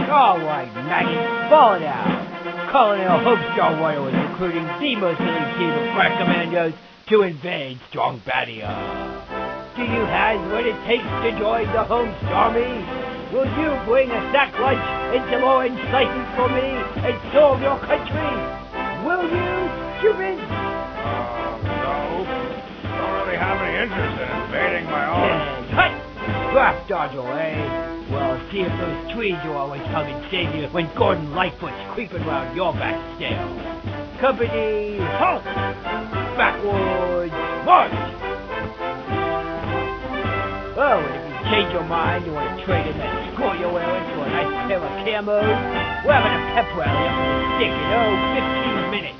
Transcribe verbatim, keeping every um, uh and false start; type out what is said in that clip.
All right, maggots, fall down. Colonel Homestar Royal is recruiting the most elite team of crack commandos to invade Strongbadia. Do you have what it takes to join the Homestarmy? Will you bring a sack lunch and some orange slices for me and serve your country? Will you, stupid? Uh, no. Don't really have any interest in invading my own. And hut! Draft dodger, eh? Well, see if those tweeds will always come and save you when Gordon Lightfoot's creeping around your back stale. Company, halt! Backwards, march! Oh, and if you change your mind, you want to trade in that score you're wearing for a nice pair of camos, we're having a pep rally up in the stick in, oh, fifteen minutes.